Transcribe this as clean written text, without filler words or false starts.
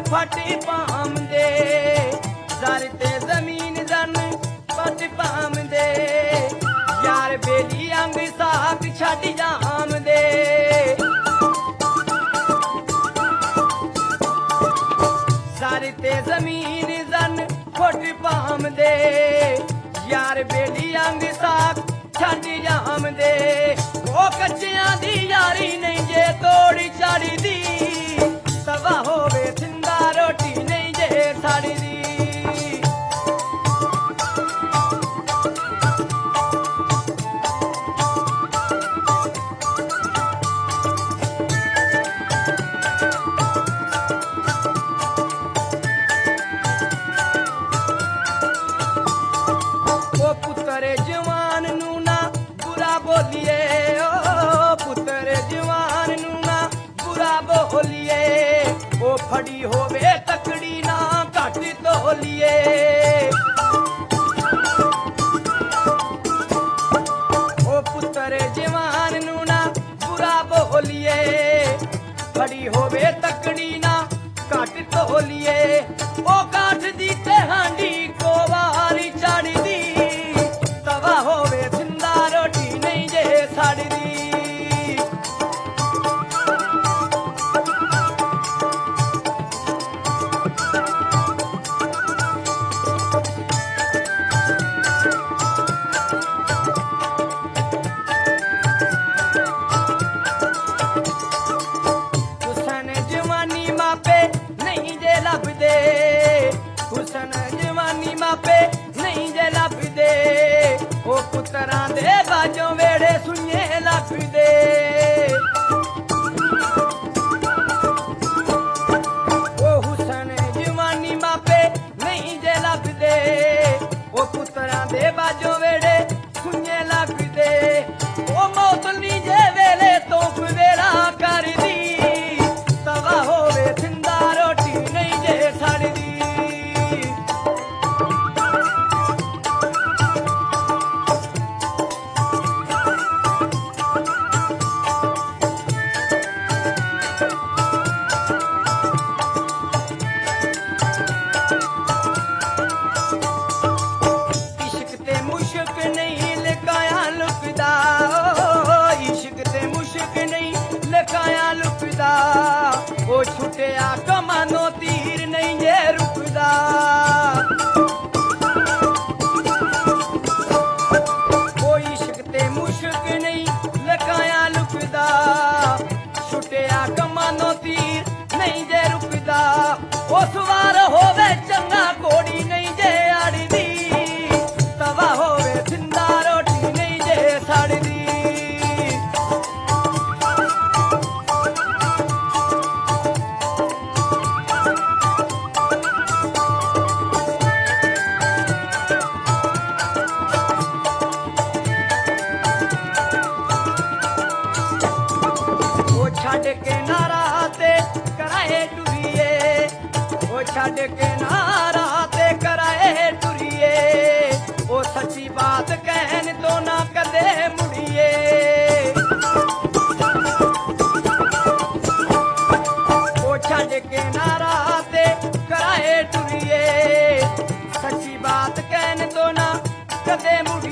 फटी पाम दे सर ते जमीन जन पट पाम दे यार बेली अंग साक छड़ जाम दे सर ते जमीन जन फट पाम दे यार बेली अंग साक छड़ जाम दे ओ कच्चियां दी यारी नहीं जे तोड़ी चाड़ी दी तवा होवे जिंदा रोटी नहीं जे साड़ी दी ओ पुत्र जवान नू ना बुरा बोलिए ओ पुत्र जवान नू ना बुरा बोलिए ओ फड़ी होवे तकड़ी ना घट तोलिए ओ पुत्र जवान नू ना बुरा बोलिए फड़ी होवे तकड़ी ना घट तोलिए ओ काठ दी ते हांडी को वारी चाड़ी दी तवा होवे जिंदा रोटी नहीं जे साड़ी दी हुसन जवानी मापे नहीं जे लभदे हुसन जवानी मापे नहीं जे लभदे ओ पुत्तरां दे बाजों वेड़े सुन्ने लभदे ओ हुसन जवानी मापे नहीं जे लभदे ओ पुत्तरां दे बाजों वेड़े सुन्ने लभदे ओ मौतली जे वेले तो वेड़ा कर दी तवा होवे जिंदा रोटी नहीं जे छड़ दी इश्क ते मुश्क नहीं लकाया लुकदा इश्क ते मुश्क नहीं लकाया लुकदा ओ छुटिया कमानो तीर नहीं जे रुकदा ओ इश्क ते मुश्क नहीं लकाया लुकदा छुटिया कमानो तीर नहीं जे रुकदा ओ सवार होवे चंगा कोड़ी नहीं जे आड़ी दी तवा होवे जिंदा रोटी नहीं जे साड़ी दी ओ छड़ के नारा ते कराए टुरिए ओ छड़ के नारा ते कराए टुरिए ओ सच्ची बात कहन तो ना कदे मुड़िए ओ छड़ के नारा ते कराए टुरिए सच्ची बात कहन तो ना कदे मुड़िए